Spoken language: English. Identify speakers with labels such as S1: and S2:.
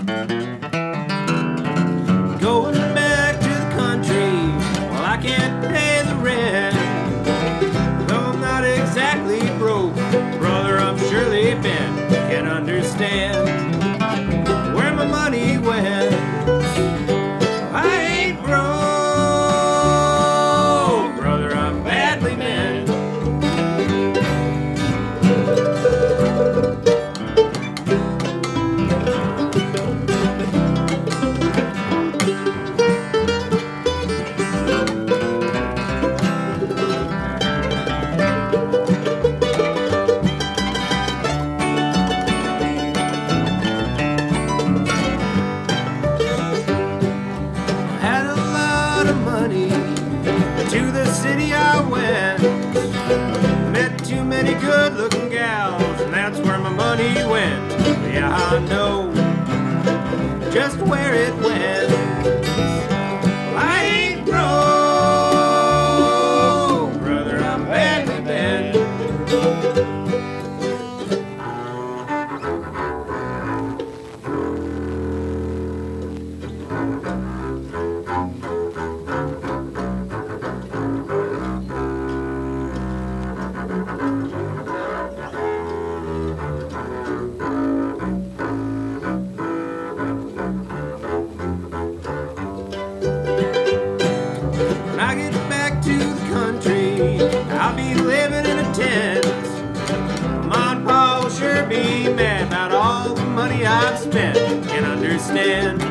S1: Going back to the country, well, I can't pay the rent. Though I'm not exactly broke, brother, I'm surely bent. Can't understand where my money went. I ain't broke, brother, I'm badly meant. To the city I went, met too many good-looking gals, and that's where my money went. Yeah, I know just where it went. I ain't broke, brother, I'm badly bent. When I get back to the country, I'll be living in a tent. Mom and Pa will sure be mad about all the money I've spent. Can't understand